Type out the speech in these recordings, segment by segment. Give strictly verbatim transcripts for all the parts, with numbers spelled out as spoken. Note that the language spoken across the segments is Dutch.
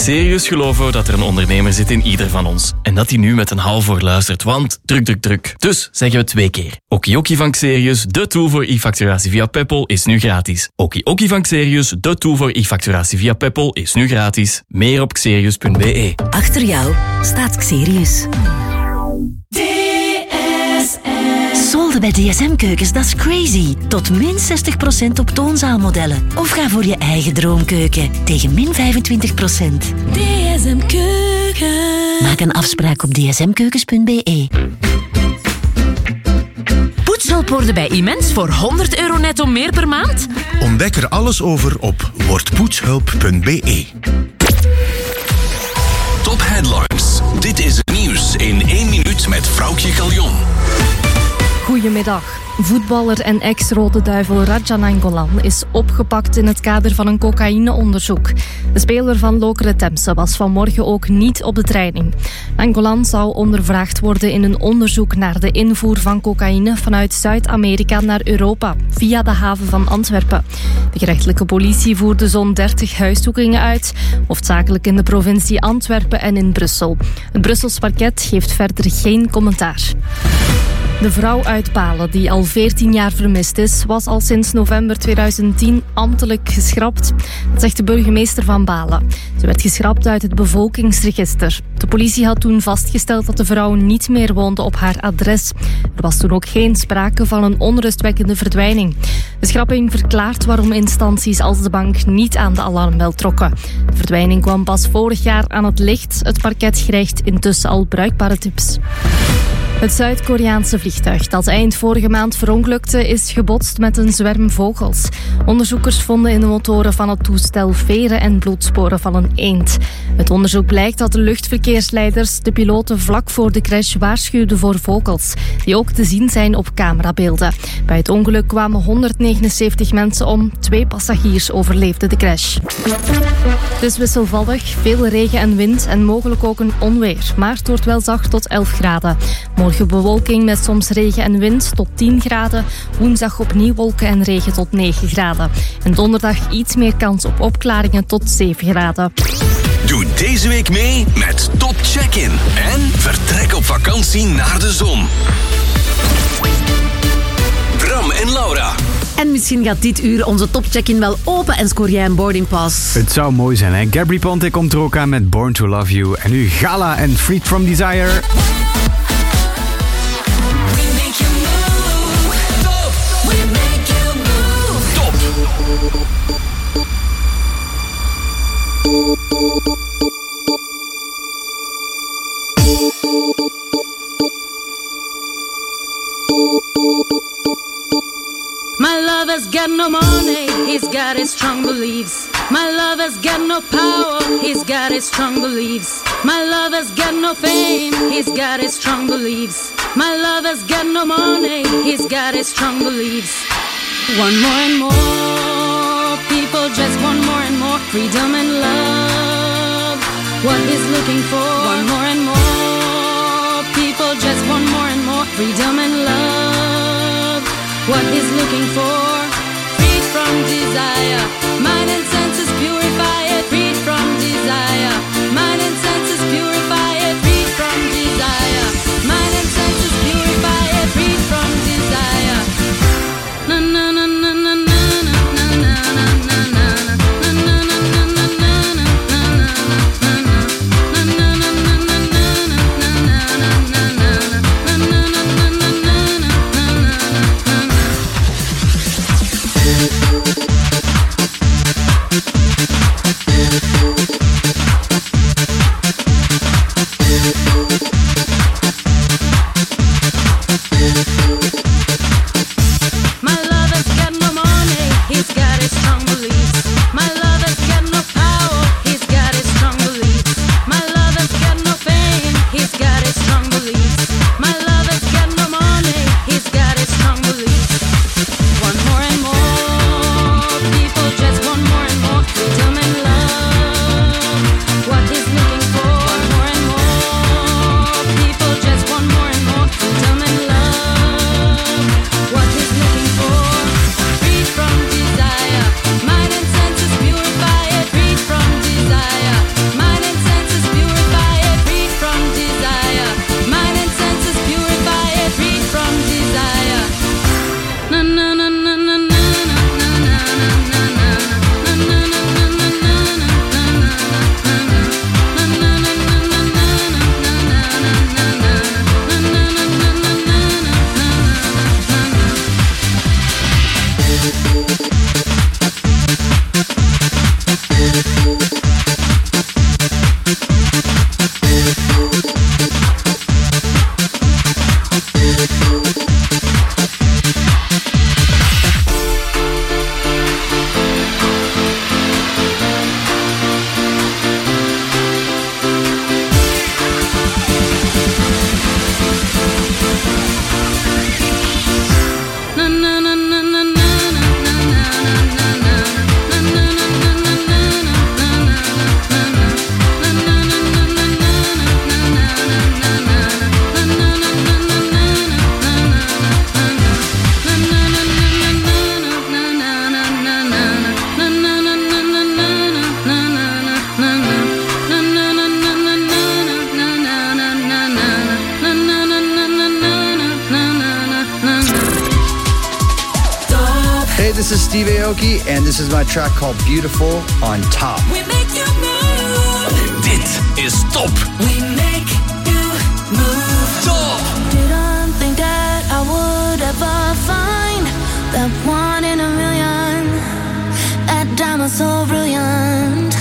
serieus geloven dat er een ondernemer zit in ieder van ons. En dat hij nu met een hal voor luistert, want druk, druk, druk. Dus zeggen we twee keer. Okioki van Xerius, de tool voor e-facturatie via Peppol, is nu gratis. Okioki van Xerius, de tool voor e-facturatie via Peppol, is nu gratis. Meer op xerius punt b e. Achter jou staat Xerius. D S M. Solden bij D S M-keukens, dat is crazy. Tot min zestig procent op toonzaalmodellen. Of ga voor je eigen droomkeuken tegen min vijfentwintig procent. D S M Keuken. Maak een afspraak op d s m keukens punt b e. Poetshulp worden bij Immens voor honderd euro netto meer per maand? Ontdek er alles over op wordpoetshulp punt b e. Top Headlines. Dit is het nieuws in één minuut met Vroukje Caljon. Goedemiddag. Voetballer en ex-Rode Duivel Radja Nainggolan is opgepakt in het kader van een cocaïneonderzoek. De speler van Lokeren Temse was vanmorgen ook niet op de training. Nainggolan zou ondervraagd worden in een onderzoek naar de invoer van cocaïne vanuit Zuid-Amerika naar Europa, via de haven van Antwerpen. De gerechtelijke politie voerde zo'n dertig huiszoekingen uit, hoofdzakelijk in de provincie Antwerpen en in Brussel. Het Brussels parket geeft verder geen commentaar. De vrouw uit Balen, die al veertien jaar vermist is, was al sinds november tweeduizend tien ambtelijk geschrapt. Dat zegt de burgemeester van Balen. Ze werd geschrapt uit het bevolkingsregister. De politie had toen vastgesteld dat de vrouw niet meer woonde op haar adres. Er was toen ook geen sprake van een onrustwekkende verdwijning. De schrapping verklaart waarom instanties als de bank niet aan de alarmbel trokken. De verdwijning kwam pas vorig jaar aan het licht. Het parket krijgt intussen al bruikbare tips. Het Zuid-Koreaanse vliegtuig dat eind vorige maand verongelukte is gebotst met een zwerm vogels. Onderzoekers vonden in de motoren van het toestel veren en bloedsporen van een eend. Het onderzoek blijkt dat de luchtverkeersleiders de piloten vlak voor de crash waarschuwden voor vogels, die ook te zien zijn op camerabeelden. Bij het ongeluk kwamen honderdnegenenzeventig mensen om, twee passagiers overleefden de crash. Het is wisselvallig, veel regen en wind en mogelijk ook een onweer, maar het wordt wel zacht tot elf graden. Morgen bewolking met soms regen en wind tot tien graden. Woensdag opnieuw wolken en regen tot negen graden. En donderdag iets meer kans op opklaringen tot zeven graden. Doe deze week mee met Top Check-in en vertrek op vakantie naar de zon. Bram en Laura. En misschien gaat dit uur onze topcheck-in wel open en scoor jij een boarding pass. Het zou mooi zijn, hè? Gabry Ponte komt er ook aan met Born to Love You. En nu Gala en Freed from Desire. My lover's got no money, he's got his strong beliefs. My lover's got no power, he's got his strong beliefs. My lover's got no fame, he's got his strong beliefs. My lover's got no money, he's got his strong beliefs. One more and more, people just want more and more freedom and love. What he's looking for, one more and more, people just want more and more freedom and love. What he's looking for, freed from desire, mind and senses purify it, freed from desire, mind and senses purify it, freed from desire, mind and senses purify it, freed from desire. Na na na na na na na na na na na. this is Steve Aoki and this is my track called Beautiful on Top. We make you move. Dit is Top. We make you move. Top. Didn't think that I would ever find that one in a million. That diamond so brilliant.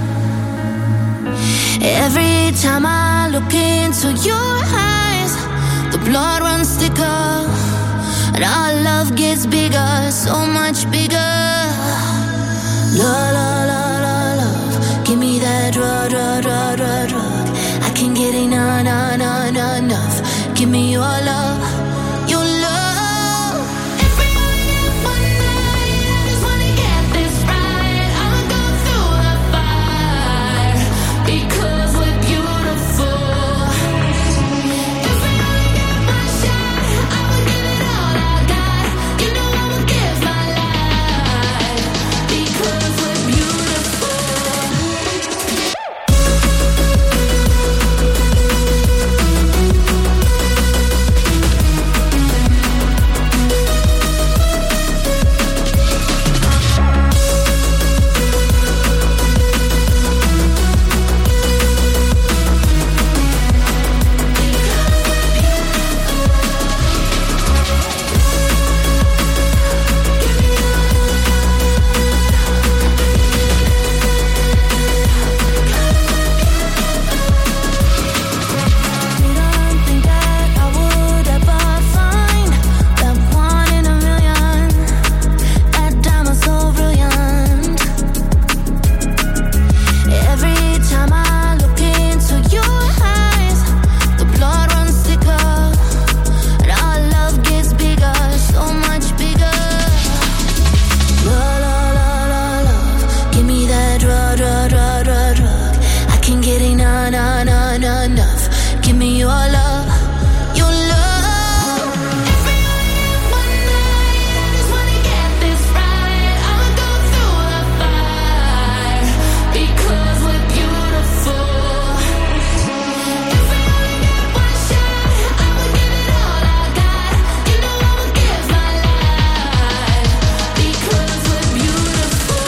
Every time I look into your eyes, the blood runs thicker, and our love gets bigger, so much bigger. Love, love, love, love, love. Give me that drug, drug, drug, drug, drug. I can't get enough, enough, enough, enough, enough. Give me your love, your love. If we only get one night, I just wanna get this right. I'ma go through the fire because we're beautiful. If we only get one shot, I'ma give it all I got. You know I'ma give my life because we're beautiful. Didn't think that I would ever find that one in a million. That diamond so brilliant. Every time I look into your eyes, the blood runs thicker, and our love gets bigger, so much bigger. Love, love, love, love, love. Give me that drug, drug, drug, drug, drug. I can't get enough, enough, enough, enough, enough. Give me your love, your love. If we only get one night, I just wanna get this right. I'ma go through the fire because we're beautiful. If we only get one shot, I'ma give it all I got. You know I'ma give my life because we're beautiful.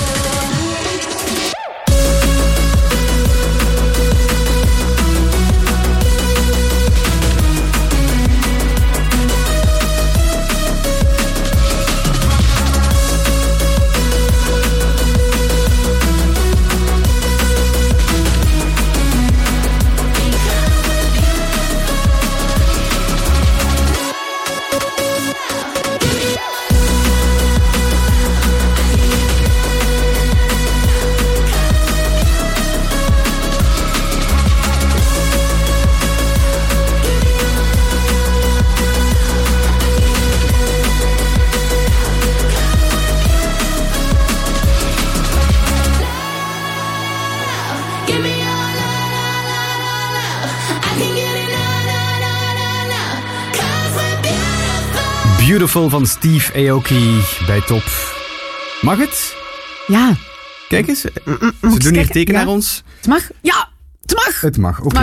Give me your love, love, love, love, love. I can get enough, love, love, love, love. 'Cause we're beautiful. Beautiful van Steve Aoki bij Top. Mag het? Ja. Kijk eens. Ze Moet doen hier kijken? teken Ja. naar ons. Het mag? Ja, het mag. Het mag, oké. Mag.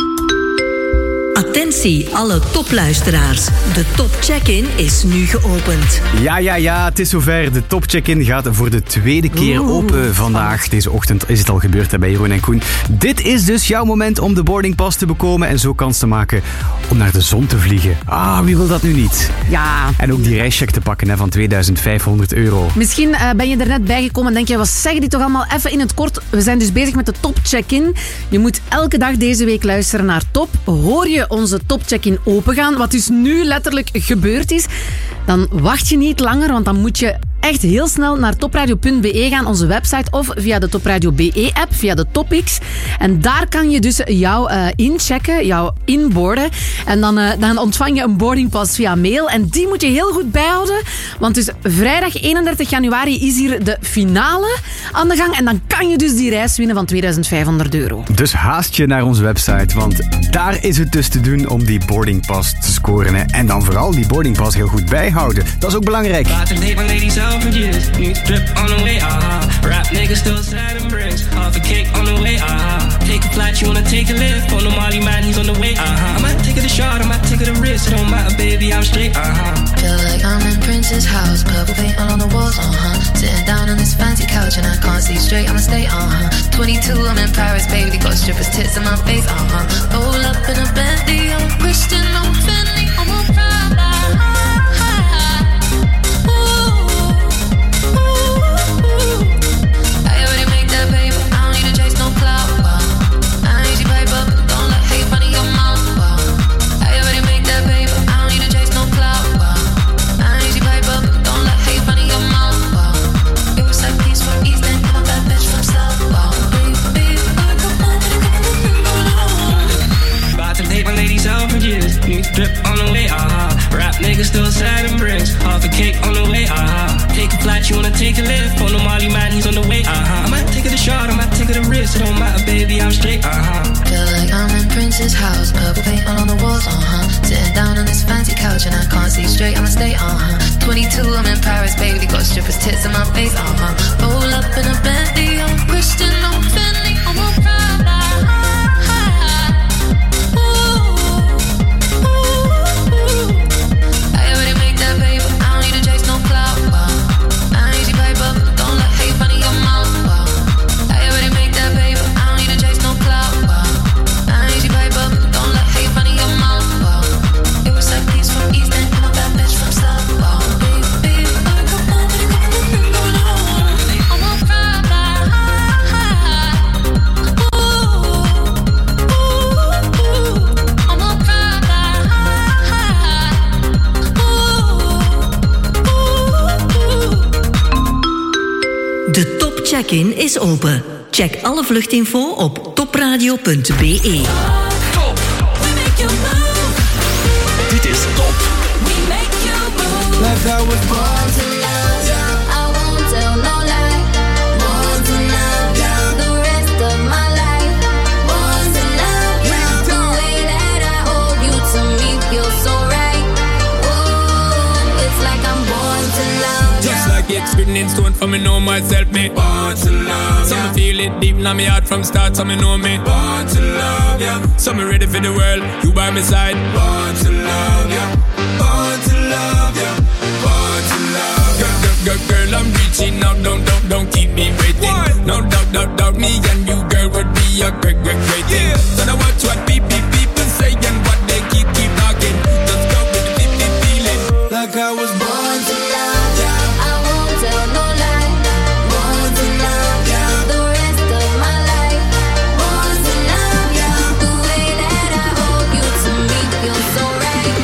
Attentie, alle topluisteraars. De Top Check-in is nu geopend. Ja, ja, ja, het is zover. De Top Check-in gaat voor de tweede keer Oeh, open vandaag. Deze ochtend is het al gebeurd hè, bij Jeroen en Koen. Dit is dus jouw moment om de boardingpas te bekomen en zo kans te maken om naar de zon te vliegen. Ah, wie wil dat nu niet? Ja. En ook die reischeck te pakken hè, van tweeduizend vijfhonderd euro. Misschien uh, ben je er net bijgekomen en denk je, wat zeggen die toch allemaal? Even in het kort, we zijn dus bezig met de Top Check-in. Je moet elke dag deze week luisteren naar Top. Hoor je onze Top Check-in opengaan, wat dus nu letterlijk gebeurd is, dan wacht je niet langer, want dan moet je echt heel snel naar topradio punt be gaan, onze website, of via de Topradio B E-app, via de Topix. En daar kan je dus jou uh, inchecken, jou inboarden. En dan, uh, dan ontvang je een boardingpas via mail. En die moet je heel goed bijhouden, want dus vrijdag eenendertig januari is hier de finale aan de gang. En dan kan je dus die reis winnen van tweeduizend vijfhonderd euro. Dus haast je naar onze website, want daar is het dus te doen om die boardingpas te scoren. Hè. En dan vooral die boardingpas heel goed bijhouden. Dat is ook belangrijk. New drip on the way, ah. Rap niggas still sad and bricks. Half a cake on the way, ah. Take a flight, you wanna take a lift. On the Molly man, he's on the way, ah. I might take her to shot, I might take her the risk. It don't matter, baby, I'm straight, uh-huh. Feel like I'm in Prince's house, purple paint all on the walls, uh-huh. Sitting down on this fancy couch and I can't see straight, I'ma stay, uh-huh. twenty-two, I'm in Paris, baby, got strippers' tits in my face, uh-huh. Roll up in a Bentley, I'm a Christian, I'm a Fendi, I'm a Prada. Drip on the way, uh-huh. Rap niggas still sad and bricks. Half a cake on the way, uh-huh. Take a flight, you wanna take a lift. On the Molly man, he's on the way, uh-huh. I might take it a shot, I might take it a risk. It don't matter, baby, I'm straight, uh-huh. Feel like I'm in Prince's house, purple paint all on the walls, uh-huh. Sitting down on this fancy couch and I can't see straight, I'ma stay, uh-huh. twenty-two, I'm in Paris, baby, got strippers' tits in my face, uh-huh. Roll up in a Bentley, I'm a Christian, I'm a Fendi, I'm a Prada. De topcheck-in is open. Check alle vluchtinfo op topradio punt b e. Top. Dit is Top. Like I was born to love, I won't tell no lie. Born to love, the rest of my life. Born to love, the way that I hold you to me feels so right. Oh, it's like I'm born to love. Just like it's written in stone for me know myself, me born to love. Some me feel it deep in my heart from start, some me know me born to love, yeah. Some me ready for the world, you by my side. Born to love, yeah. Born to love, yeah. Born to love, girl, girl, girl, girl, I'm reaching out, don't, don't, don't keep me waiting. What? No doubt, doubt, doubt, me and you, girl, would be a great, great, great thing. Yeah. So now watch what people, people say and what they keep, keep talking. Just go with the deep, deep feeling. Like I was born to love, yeah. I won't tell no lie. Born to love, yeah. The rest of my life. Born to love, yeah. The way that I hold you to me feels so right.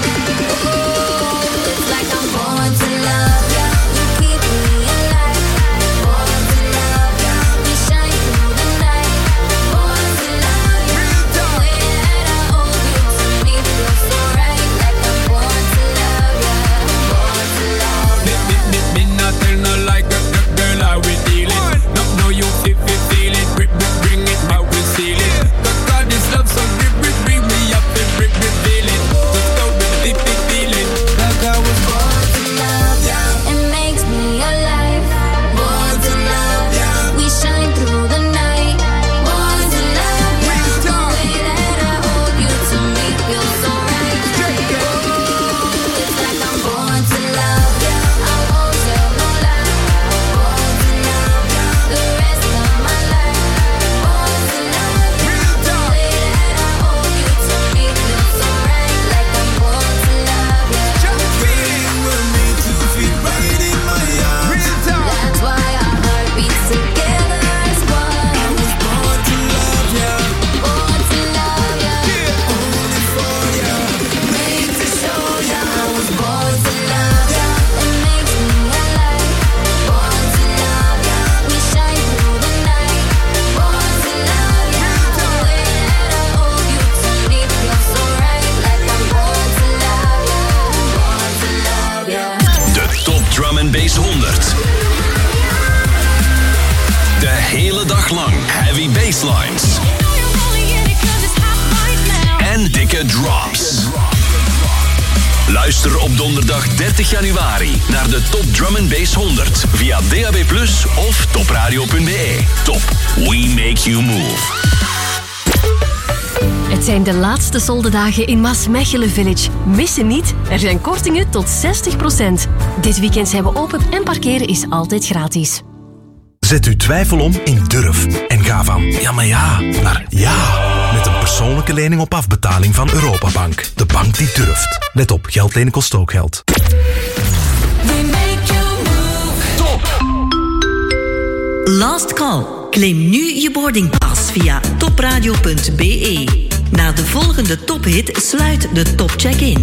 Oh, it's like I'm born to love, yeah. You keep me alive. Born to love, yeah. We shine through the night. Born to love, yeah. The way that I hold you to me feels so right. Like I'm born to love, yeah. Born to love, yeah. Me, me, me not tell no like a girl, how we dealing. No, no, you feel, feel, feel it. Bring, bring, bring it, how we seal it. But God, this love so bring, bring, bring me up and bring, bring, feel it. Let's go with the big, big feeling. Like I was born to love, yeah. It makes me alive. Born to love, yeah. We shine through the night. Born to love, yeah. The way that I hold you to me feels so right. Oh, it's like I'm born to love, yeah. I won't tell no lie. Born to love, yeah. The rest of my life. Born to love, yeah. The way that I hold you to me feels so right. Like I'm born to love, yeah. That's why our heart beats together as one. I was born to love, yeah. Born to love, yeah. Only for ya, made to show ya. I was born to love, yeah. It makes me alive. Born to love, yeah. We shine through the night. Born to love, yeah. The way that I hold you to me feels so right. Like I'm born to love, yeah. Born to love, yeah. De Top Drum and Bass honderd. De hele dag lang heavy basslines. En dikke drops. Luister op donderdag dertig januari naar de Top Drum and Bass honderd via D A B plus, of topradio punt b e. Top, we make you move. Het Het zijn de laatste soldedagen in Maasmechelen Village. Mis ze niet, er zijn kortingen tot zestig procent. Dit weekend zijn we open en parkeren is altijd gratis. Zet uw twijfel om in durf en ga van ja maar ja naar ja. Met een persoonlijke lening op afbetaling van Europabank. De bank die durft. Let op, geld lenen kost ook geld. Last call. Claim nu je boardingpass via topradio punt b e. Na de volgende tophit sluit de topcheck-in.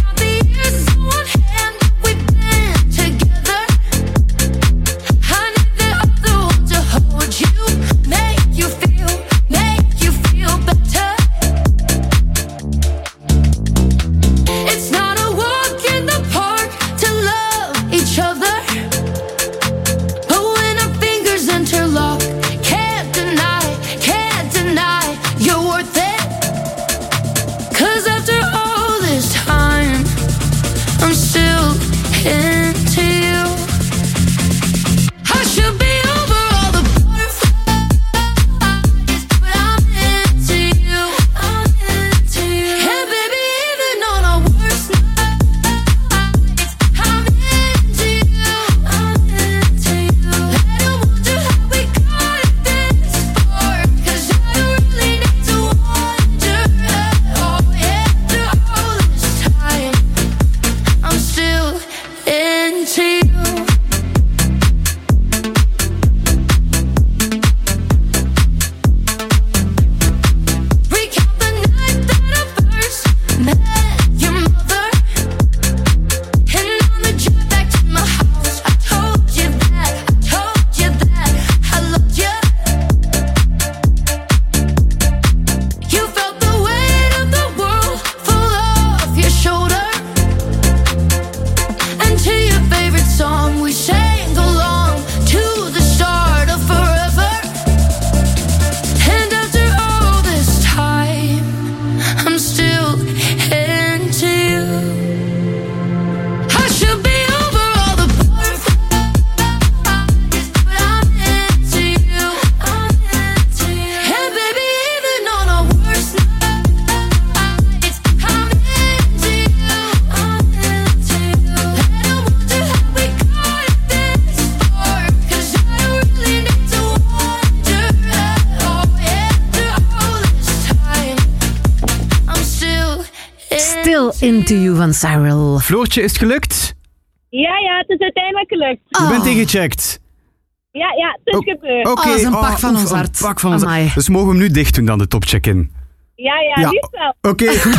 Into You van Cyril. Floortje, is het gelukt? Ja, ja, het is uiteindelijk gelukt. Je bent ingecheckt. Ja, ja, het is O- gebeurd. Oké, Oh, dat is een pak oh, van oef, ons een hart. pak van ons hart. Amai. Dus mogen we hem nu dicht doen dan, de topcheck-in? Ja, ja, Ja. liefst wel. Oké, goed.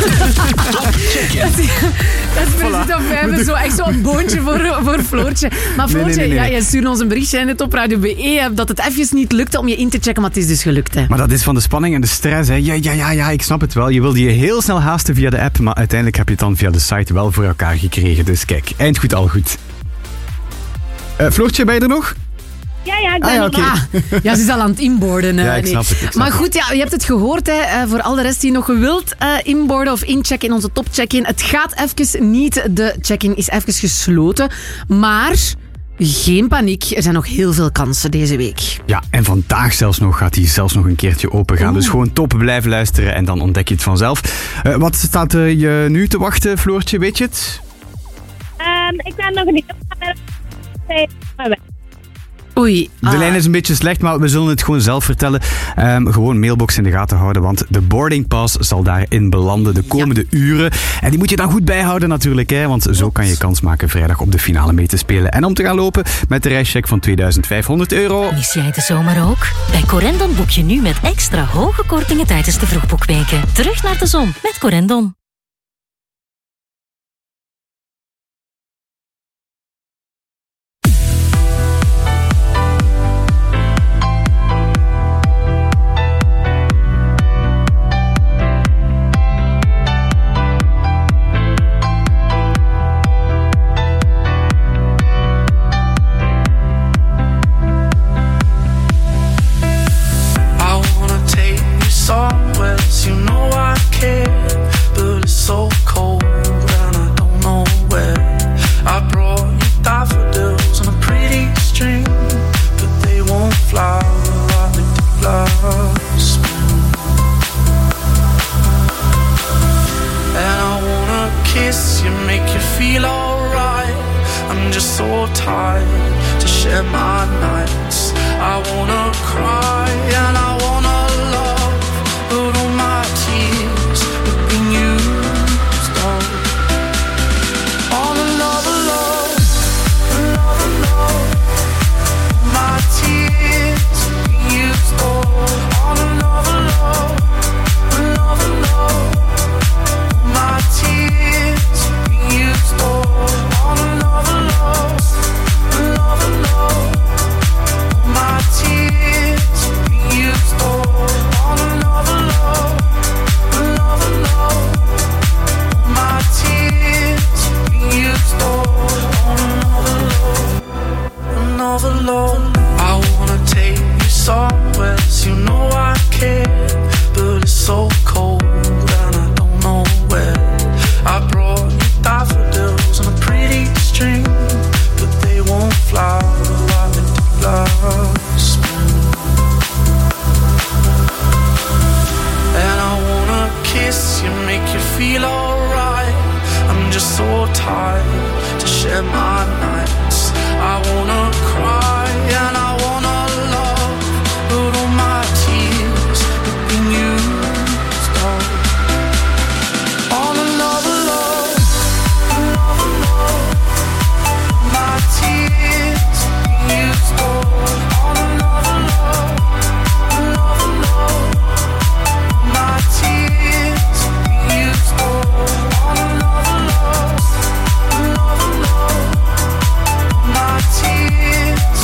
Dat is precies of we hebben zo echt zo'n boontje voor, voor Floortje. Maar Nee, Floortje, nee, nee, nee. Ja, jij stuurde ons een berichtje in de topradio B E dat het even niet lukte om je in te checken, maar het is dus gelukt. Hè. Maar dat is van de spanning en de stress. Hè. Ja, ja, ja, ja, ik snap het wel. Je wilde je heel snel haasten via de app, maar uiteindelijk heb je het dan via de site wel voor elkaar gekregen. Dus kijk, eind goed, al goed. Uh, Floortje, ben je er nog? Ja, ja, ik ben Ah, ja, er oké. nog. Ah, ja, ze is al aan het inboarden. hè. Ja, ik Nee. snap het, ik snap Maar het. goed, ja, je hebt het gehoord. Hè, eh, voor al de rest die nog wilt uh, inboarden of inchecken in onze top-check-in. Het gaat even niet. De check-in is even gesloten. Maar geen paniek. Er zijn nog heel veel kansen deze week. Ja, en vandaag zelfs nog gaat hij zelfs nog een keertje open gaan. Oeh. Dus gewoon top blijven luisteren en dan ontdek je het vanzelf. Uh, wat staat uh, je nu te wachten, Floortje? Weet je het? Um, ik ben nog niet op maar weg. Oei. De ah. lijn is een beetje slecht, maar we zullen het gewoon zelf vertellen. Um, gewoon mailbox in de gaten houden, want de boarding pass zal daarin belanden de komende ja. uren. En die moet je dan goed bijhouden natuurlijk, hè, want zo kan je kans maken vrijdag op de finale mee te spelen. En om te gaan lopen met de reischeck van tweeduizend vijfhonderd euro. Mis jij de zomer ook? Bij Corendon boek je nu met extra hoge kortingen tijdens de vroegboekweken. Terug naar de zon met Corendon. Somewhere, you know I care, but share my nights. I wanna cry and I wanna love, but all my tears have been used up on another love, another love. My tears have been used up on another love, another love. My tears have been used up on another love, another love. My tears have been used up on another love, another love. My tears have been used up on another love, another love. I wanna take you somewhere, so you know I care, but it's so cold and I don't know where. I brought you daffodils on a pretty string, but they won't flower like they did last spring. And I wanna kiss you, make you feel alright. I'm just so tired to share my nights. I wanna cry and I wanna love, but all my tears have been used up on another love, another love. My tears have been used up on another love, another love. My tears have been used up on another love, another love. My tears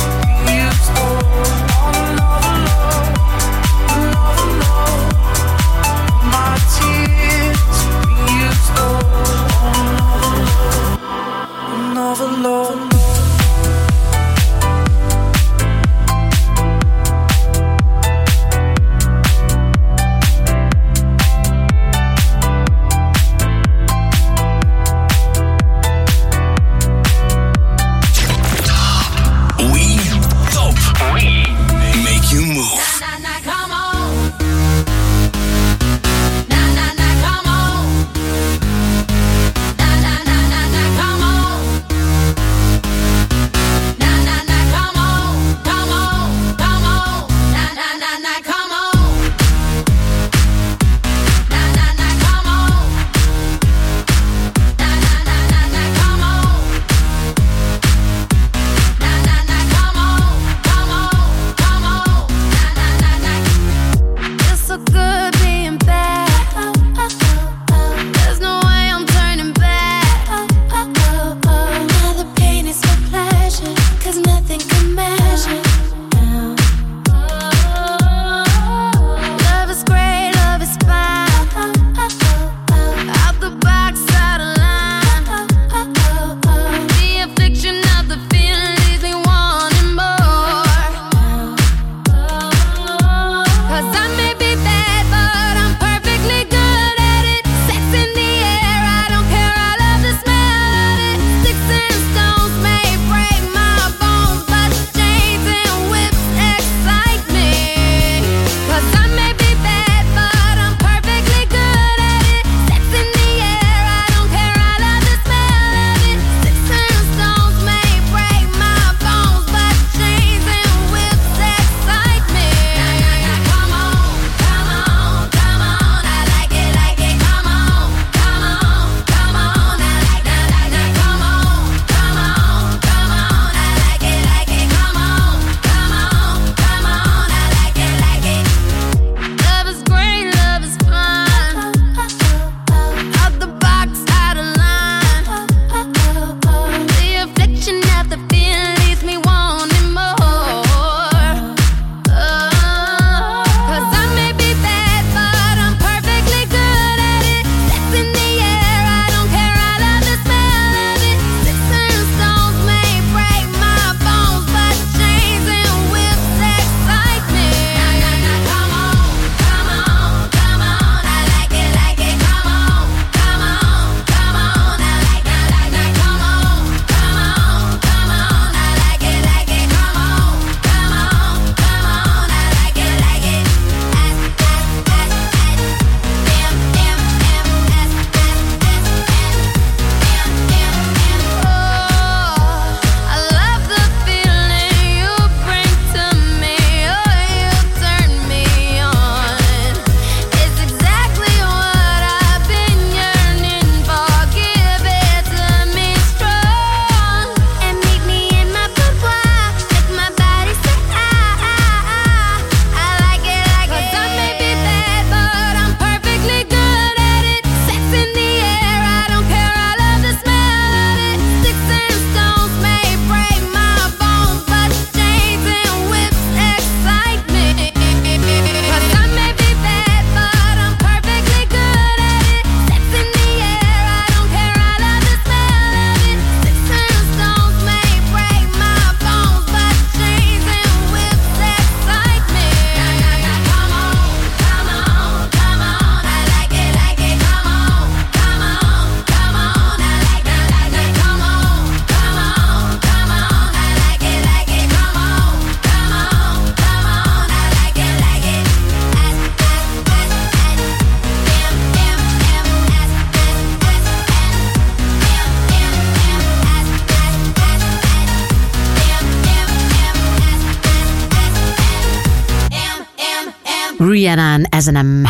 Rihanna en S en M.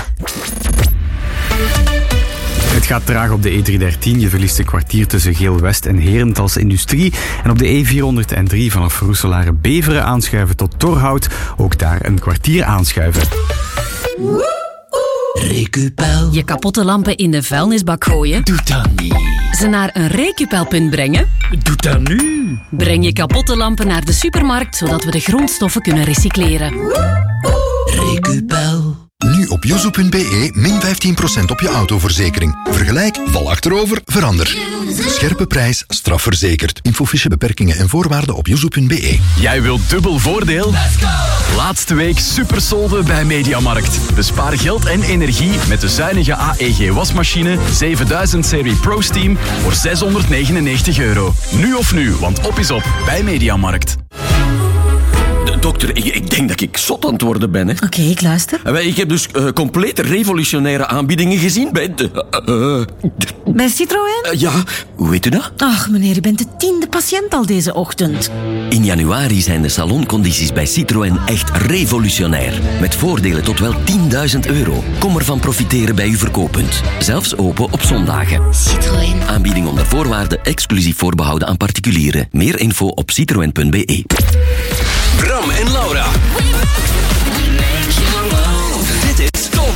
Het gaat traag op de E driehonderddertien. Je verliest een kwartier tussen Geel-West en Herentals Industrie. En op de E vierhonderddrie vanaf Roeselare-Beveren aanschuiven tot Torhout. Ook daar een kwartier aanschuiven. Recupel. Je kapotte lampen in de vuilnisbak gooien? Doe dat niet. Ze naar een recupelpunt brengen? Doe dat nu. Breng je kapotte lampen naar de supermarkt, zodat we de grondstoffen kunnen recycleren. Recupel. Nu op yuzu punt be min vijftien procent op je autoverzekering. Vergelijk, val achterover, verander. Scherpe prijs, strafverzekerd. Infofiche, beperkingen en voorwaarden op yuzu punt be. Jij wilt dubbel voordeel? Laatste week supersolden bij Mediamarkt. Bespaar geld en energie met de zuinige A E G wasmachine zevenduizend serie Pro Steam voor zeshonderdnegenennegentig euro. Nu of nu, want op is op bij Mediamarkt. Dokter, ik, ik denk dat ik zot aan het worden ben. Oké, okay, ik luister. Ik heb dus uh, complete revolutionaire aanbiedingen gezien bij de... Uh, bij Citroën? Uh, ja, hoe weet u dat? Ach, meneer, u bent de tiende patiënt al deze ochtend. In januari zijn de saloncondities bij Citroën echt revolutionair. Met voordelen tot wel tienduizend euro. Kom ervan profiteren bij uw verkooppunt. Zelfs open op zondagen. Citroën. Aanbieding onder voorwaarden, exclusief voorbehouden aan particulieren. Meer info op citroën punt be. Bram en Laura. Dit is Top.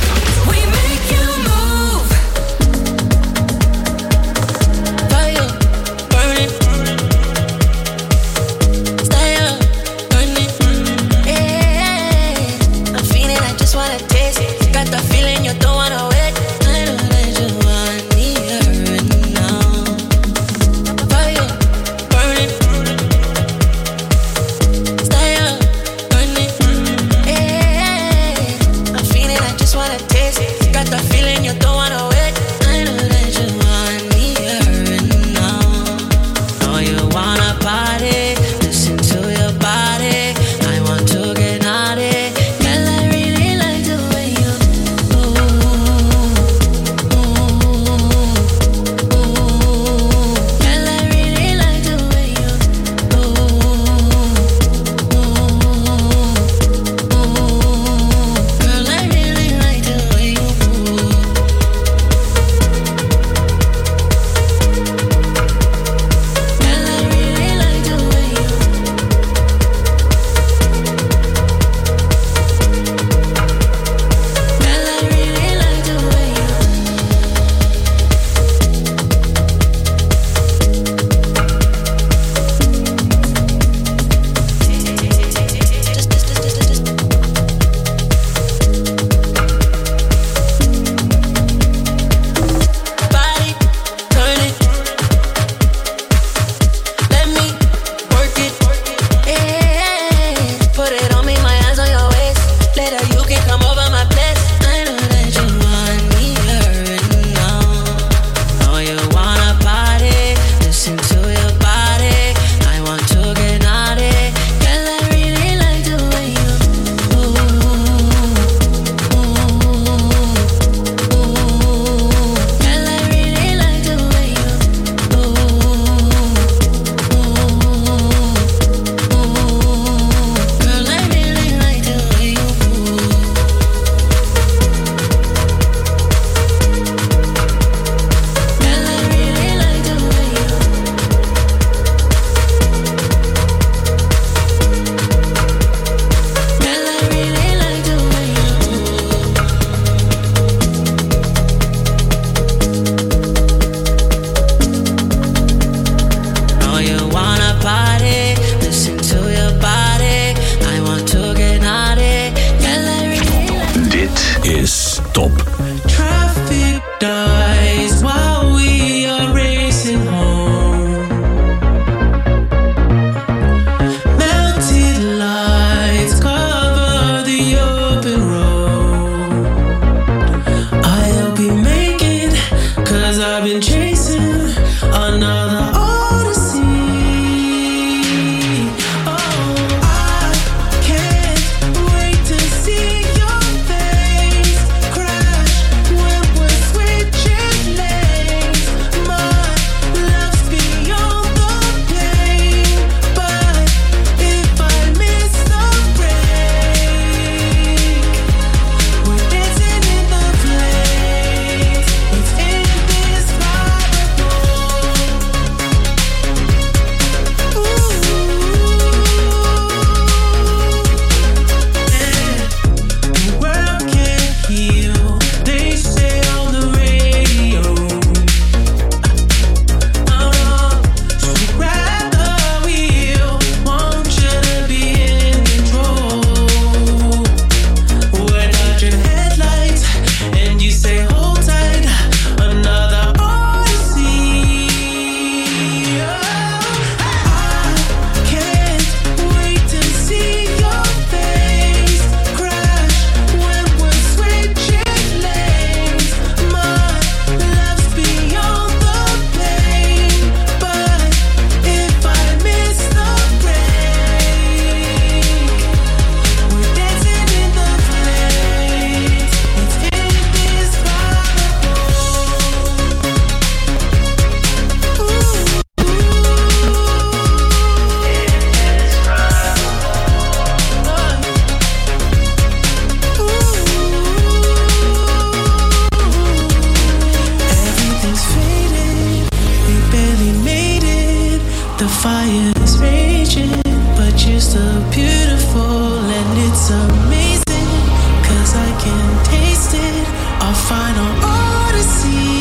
The fire is raging, but you're still beautiful, and it's amazing, cause I can taste it, our final odyssey.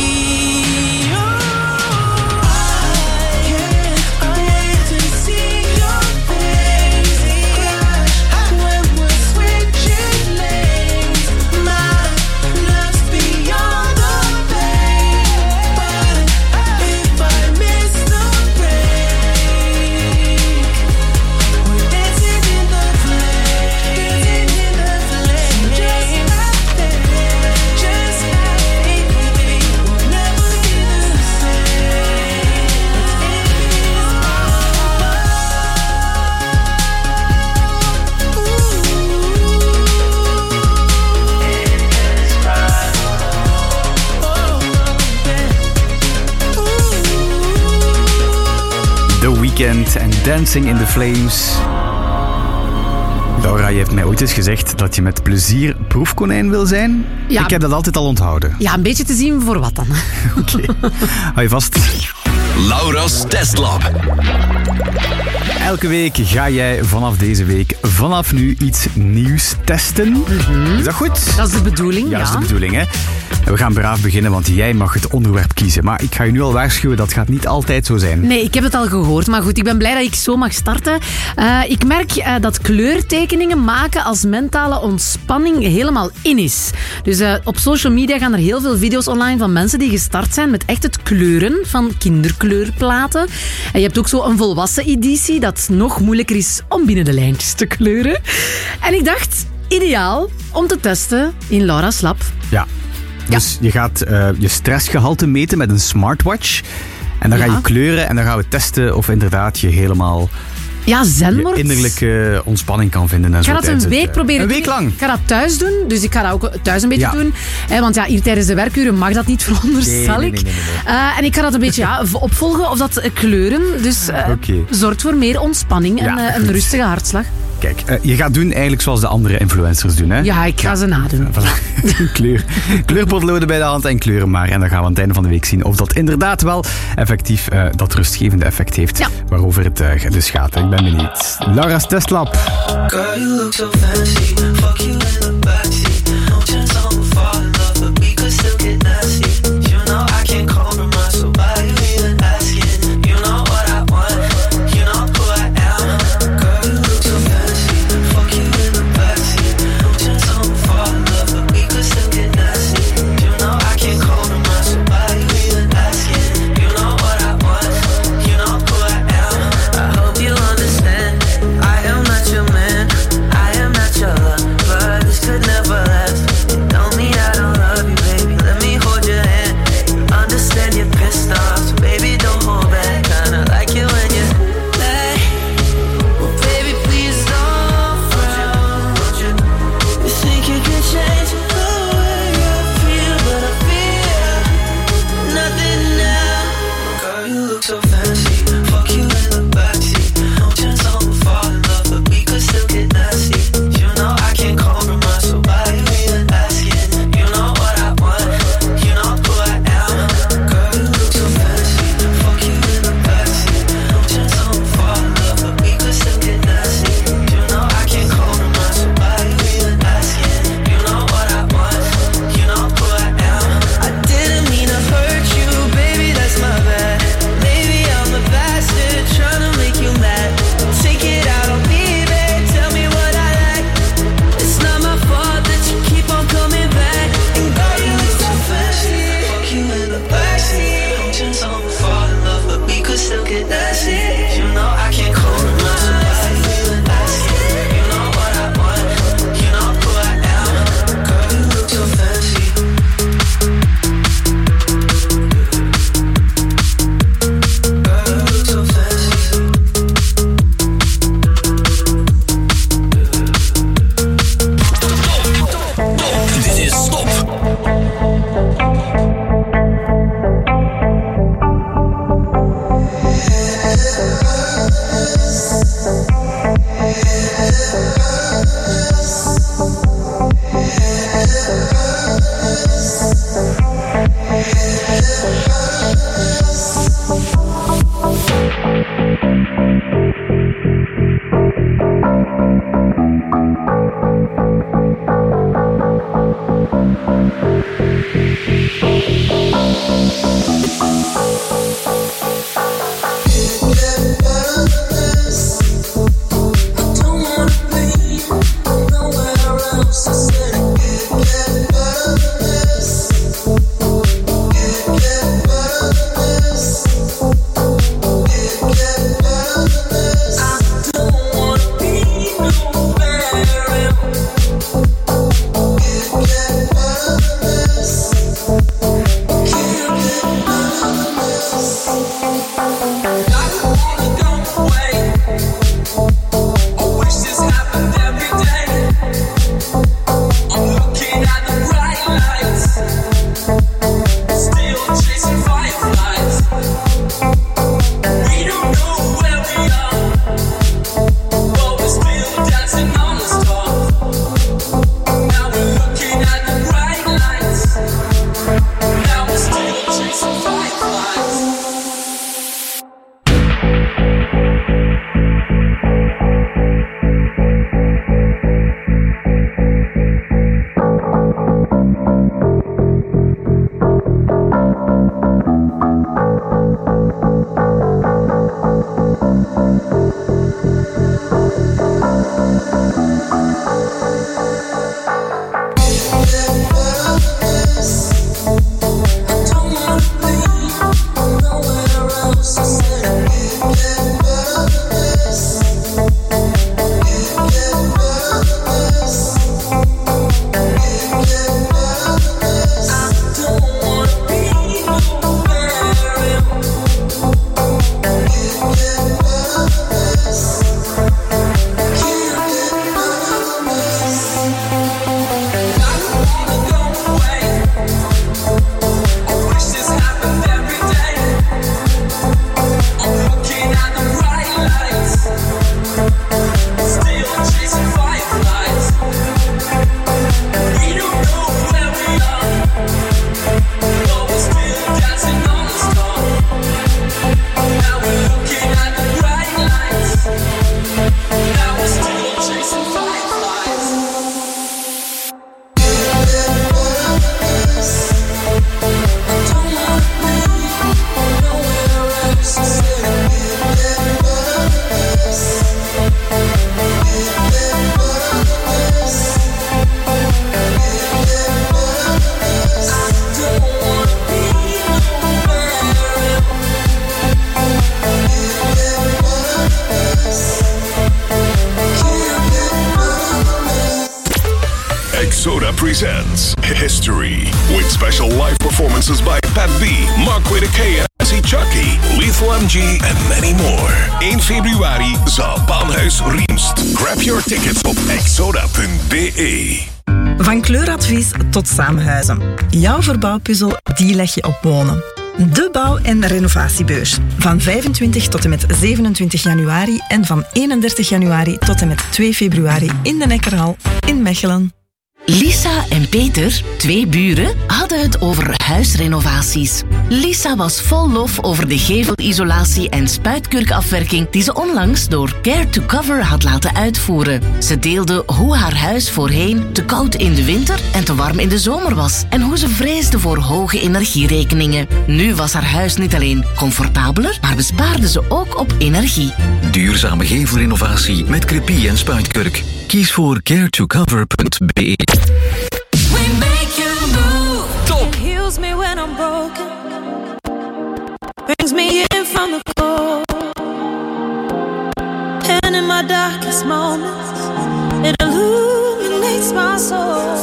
En Dancing in the Flames. Laura, je hebt mij ooit eens gezegd dat je met plezier proefkonijn wil zijn. Ja. Ik heb dat altijd al onthouden. Ja, een beetje te zien voor wat dan. Oké, okay. Hou je vast. Laura's Testlab. Elke week ga jij vanaf deze week, vanaf nu, iets nieuws testen. Mm-hmm. Is dat goed? Dat is de bedoeling, ja. Ja, dat is de bedoeling, hè. We gaan braaf beginnen, want jij mag het onderwerp kiezen. Maar ik ga je nu al waarschuwen, dat gaat niet altijd zo zijn. Nee, ik heb het al gehoord. Maar goed, ik ben blij dat ik zo mag starten. Uh, ik merk uh, dat kleurtekeningen maken als mentale ontspanning helemaal in is. Dus uh, op social media gaan er heel veel video's online van mensen die gestart zijn met echt het kleuren van kinderkleurplaten. En je hebt ook zo een volwassen editie dat nog moeilijker is om binnen de lijntjes te kleuren. En ik dacht, ideaal om te testen in Laura's lab. Ja. Dus ja. je gaat uh, je stressgehalte meten met een smartwatch. En dan ja. ga je kleuren en dan gaan we testen of inderdaad je helemaal ja, zen wordt. je innerlijke ontspanning kan vinden. En ik ga zo dat een week het, proberen Een week lang? Ik ga dat thuis doen, dus ik ga dat ook thuis een beetje ja. doen. Eh, want ja, hier tijdens de werkuren mag dat niet, veronderstel nee, nee, ik. nee, nee, nee. Uh, en ik ga dat een beetje ja, opvolgen of dat kleuren. Dus uh, okay. zorgt voor meer ontspanning en ja, uh, een rustige hartslag. Kijk, uh, je gaat doen eigenlijk zoals de andere influencers doen, hè? Ja, ik ga ja. ze nadoen. Voilà. Kleur. Kleurpotloden bij de hand en kleuren maar. En dan gaan we aan het einde van de week zien of dat inderdaad wel effectief uh, dat rustgevende effect heeft. Ja. Waarover het uh, dus gaat. Ik ben benieuwd. Laura's Testlab. Girl, you look so fancy. Fuck you in the backseat. No chance I'ma fall in love, but we could still get nasty. You know I can't compromise, so why you even asking? You know what I want, you know who I am. Girl, you look so fancy. Fuck you in the backseat. No chance I'ma fall in love, but we could still get nasty. You know I can't compromise, so why you even asking? You know what I want, you know who I am. I hope you understand, I am not your man, I am not your love, but this could never last. Don't mean I don't love you, baby, let me hold presents History with special live performances by Pat B, Mark Whitakea, C. Chucky, Lethal M G and many more. één februari, zaal Baanhuis Riemst. Grab your tickets op exoda punt b e. Van kleuradvies tot samenhuizen. Jouw verbouwpuzzel, die leg je op wonen. De bouw- en renovatiebeurs. Van vijfentwintig tot en met zevenentwintig januari en van eenendertig januari tot en met twee februari in de Nekkerhal in Mechelen. Lisa en Peter, twee buren, hadden het over huisrenovaties. Lisa was vol lof over de gevelisolatie en spuitkurkafwerking die ze onlangs door Care to Cover had laten uitvoeren. Ze deelde hoe haar huis voorheen te koud in de winter en te warm in de zomer was en hoe ze vreesde voor hoge energierekeningen. Nu was haar huis niet alleen comfortabeler, maar bespaarde ze ook op energie. Duurzame gevelrenovatie met krepie en spuitkurk. Kies voor care to cover punt b e. We make you move. Top. It heals me when I'm broken. Brings me in from the cold. And in my darkest moments, it illuminates my soul.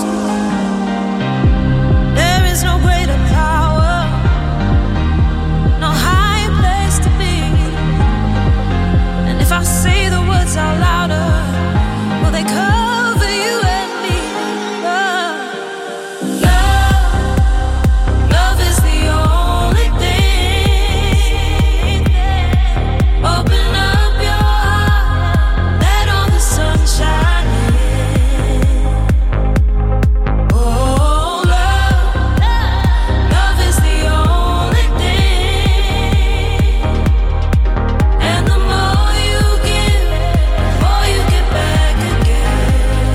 There is no greater power, no higher place to be. And if I say the words out louder, will they cover you and me? Love, love, love is the only thing. Open up your heart, let all the sunshine in. Oh, love, love is the only thing. And the more you give, the more you get back again.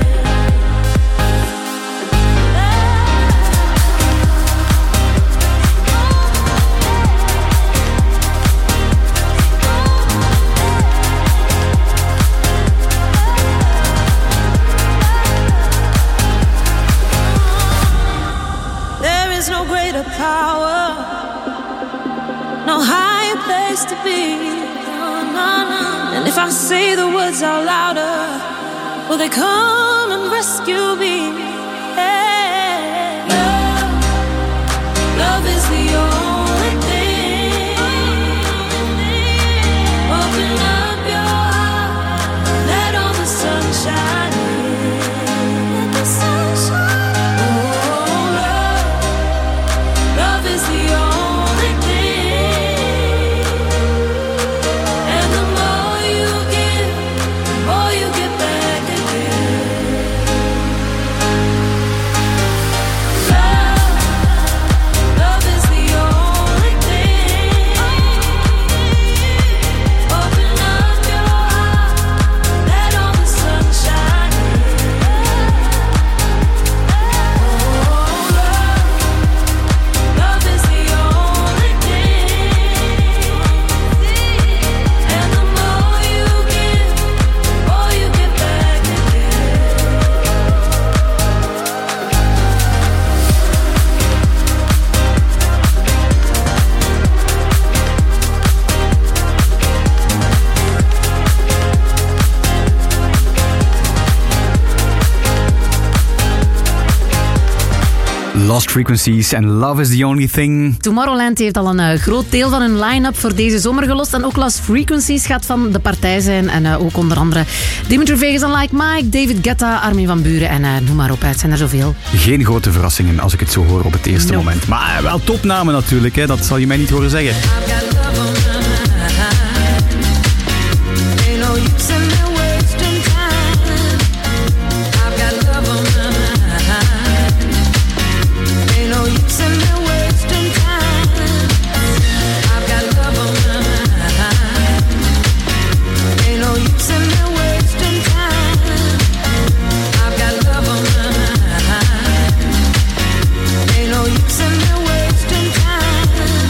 There is no greater power, no higher place to be. And if I say the words out louder, will they come and rescue me? Hey. Love, love is the only thing. Open up your heart, let all the sunshine in. Let the sunshine. Oh, love, love is the only thing. And the more you give, the more you get back again. Love, love is the only thing. Open up your heart, let all the sunshine in. Oh, love, love is the only thing. And the more you give, the more you get back again. Lost Frequencies en Love is the Only Thing. Tomorrowland heeft al een uh, groot deel van hun line-up voor deze zomer gelost. En ook Lost Frequencies gaat van de partij zijn. En uh, ook onder andere Dimitri Vegas en Like Mike, David Guetta, Armin van Buuren en uh, noem maar op. Het zijn er zoveel. Geen grote verrassingen als ik het zo hoor op het eerste No. moment. Maar uh, wel topnamen natuurlijk, hè. Dat zal je mij niet horen zeggen. Ain't no use in me wasting time. I've got love on my mind. Ain't no use in me wasting time. I've got love on my mind. Ain't no use in me wasting time. I've got love on my mind. Ain't no use in me wasting time.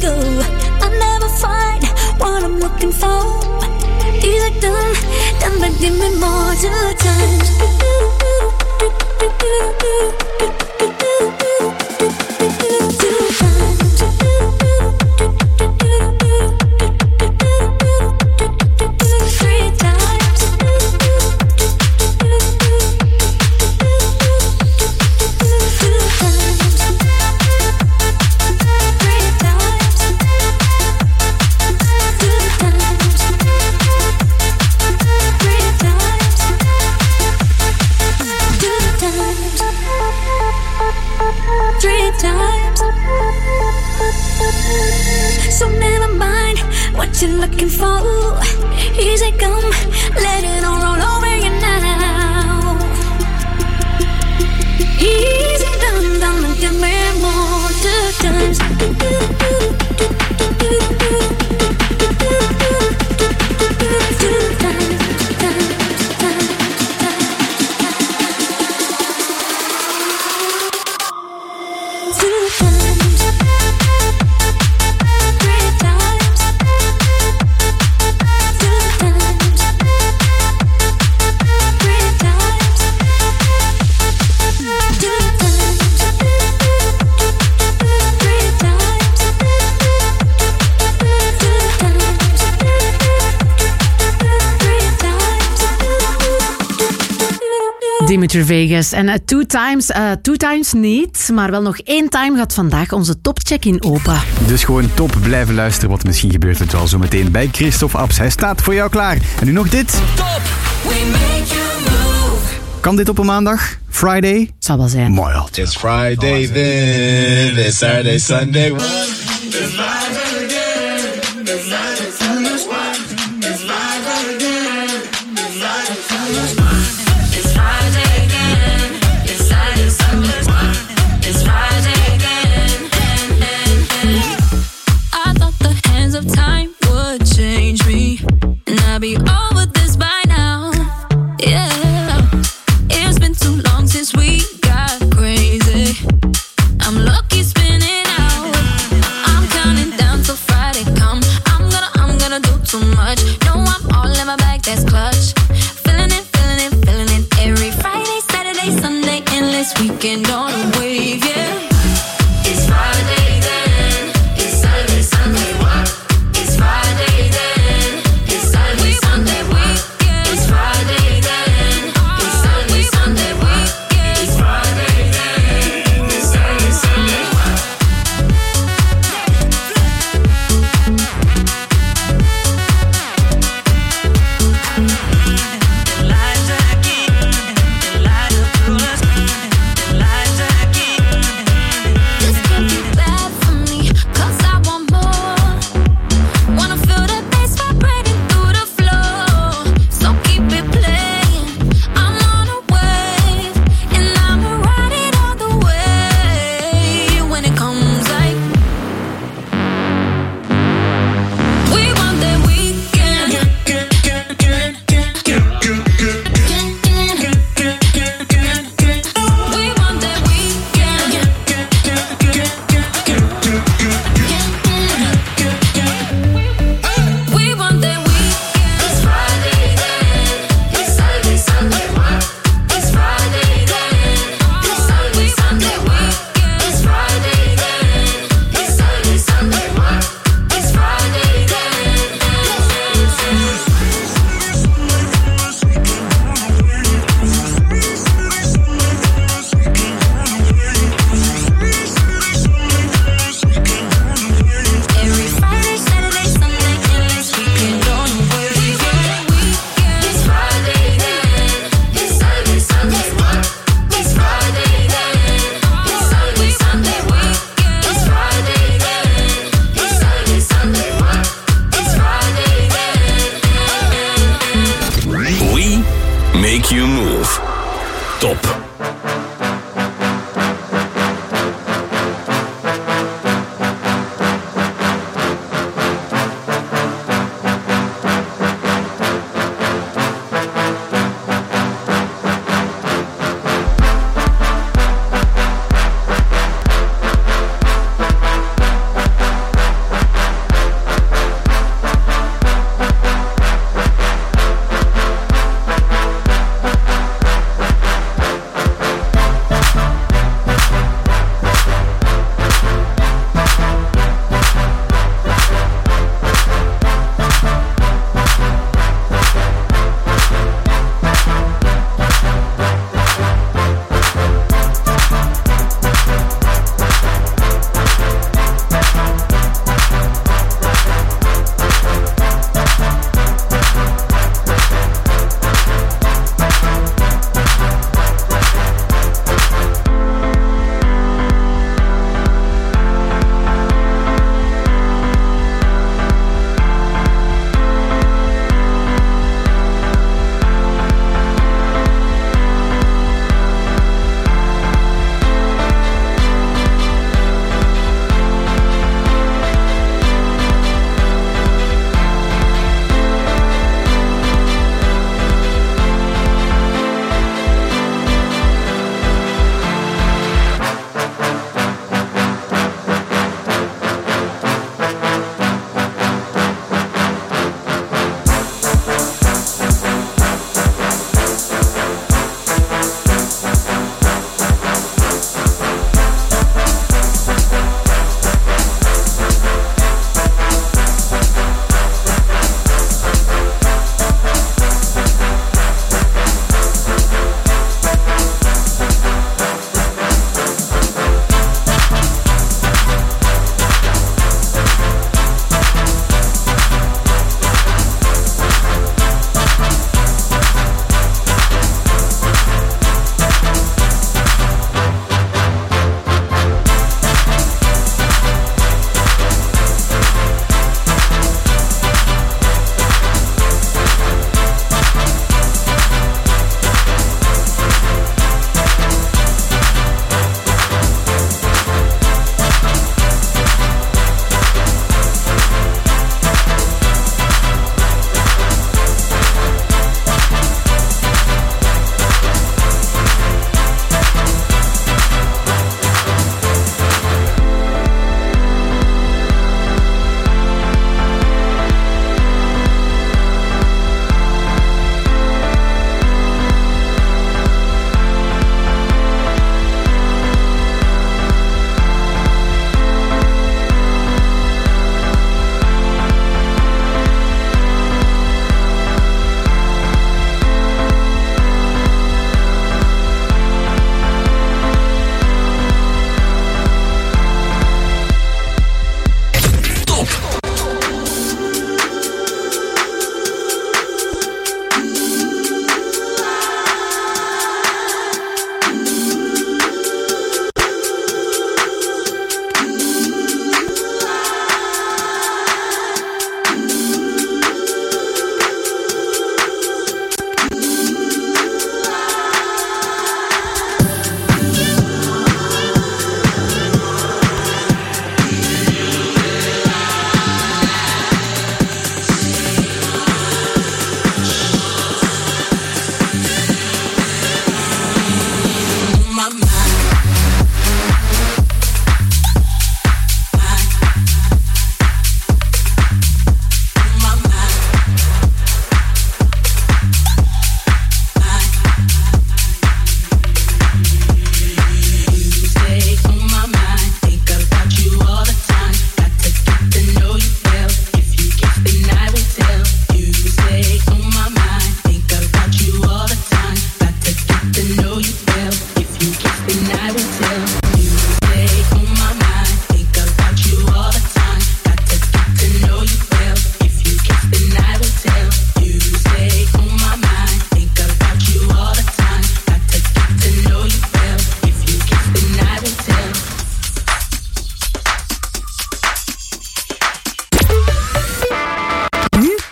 you. I never find what I'm looking for. These are done, done, but give me more two times. So never mind what you're looking for. Easy come, let it all roll over you now. Easy done, done, and give me more two times. Dimitri Vegas. En uh, two times, uh, two times niet, maar wel nog één time gaat vandaag onze top-check-in open. Dus gewoon top blijven luisteren, want misschien gebeurt het wel zo meteen bij Christophe Abs. Hij staat voor jou klaar. En nu nog dit. Top! We make you move. Kan dit op een maandag? Friday? Zal wel zijn. Mooi al. It's Friday then, it's Saturday, Sunday. It's live again, it's live, it's live, it's live, it's live again, it's live, it's live. It's Friday again, it's Saturday, Sunday, it's Friday again. I thought the hands of time would change me, and I'd be over this by now. Yeah, it's been too long since we got crazy. I'm lucky spinning out.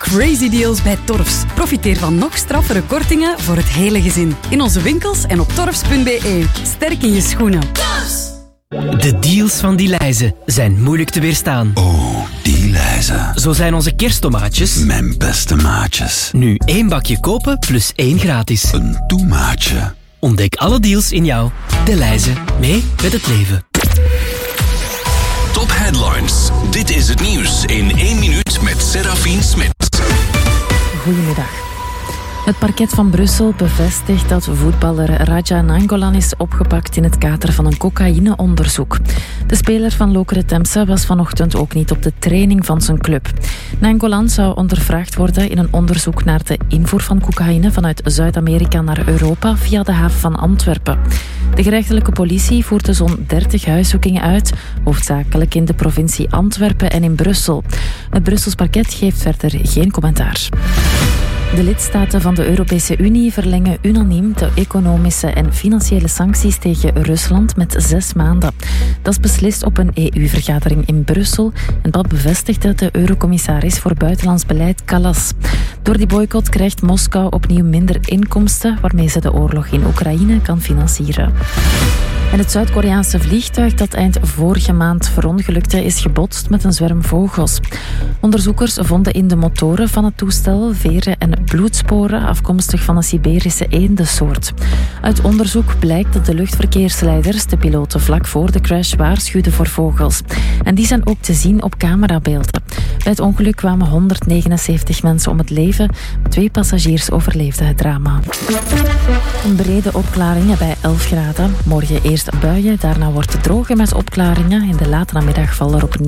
crazy deals bij Torfs. Profiteer van nog straffere kortingen voor het hele gezin. In onze winkels en op torfs punt b e. Sterk in je schoenen. De deals van Dielijze zijn moeilijk te weerstaan. Oh, Dielijze. Zo zijn onze kersttomaatjes... Mijn beste maatjes. Nu één bakje kopen plus één gratis. Een toemaatje. Ontdek alle deals in jouw Dielijze. Mee met het leven. Top Headlines. Dit is het nieuws in één minuut met Serafine Smit. Goedemiddag. Het parket van Brussel bevestigt dat voetballer Raja Nainggolan is opgepakt in het kader van een cocaïneonderzoek. De speler van Lokeren Temse was vanochtend ook niet op de training van zijn club. Nainggolan zou ondervraagd worden in een onderzoek naar de invoer van cocaïne vanuit Zuid-Amerika naar Europa via de haven van Antwerpen. De gerechtelijke politie voerde zo'n dertig huiszoekingen uit, hoofdzakelijk in de provincie Antwerpen en in Brussel. Het Brussels parket geeft verder geen commentaar. De lidstaten van de Europese Unie verlengen unaniem de economische en financiële sancties tegen Rusland met zes maanden. Dat is beslist op een E U-vergadering in Brussel en dat bevestigde de eurocommissaris voor buitenlands beleid Kallas. Door die boycott krijgt Moskou opnieuw minder inkomsten waarmee ze de oorlog in Oekraïne kan financieren. En het Zuid-Koreaanse vliegtuig dat eind vorige maand verongelukte is gebotst met een zwerm vogels. Onderzoekers vonden in de motoren van het toestel veren en bloedsporen afkomstig van een Siberische eendensoort. Uit onderzoek blijkt dat de luchtverkeersleiders de piloten vlak voor de crash waarschuwden voor vogels. En die zijn ook te zien op camerabeelden. Bij het ongeluk kwamen honderdnegenenzeventig mensen om het leven. Twee passagiers overleefden het drama. Een brede opklaringen bij elf graden. Morgen eerst buien, daarna wordt het droger met opklaringen. In de late namiddag vallen er opnieuw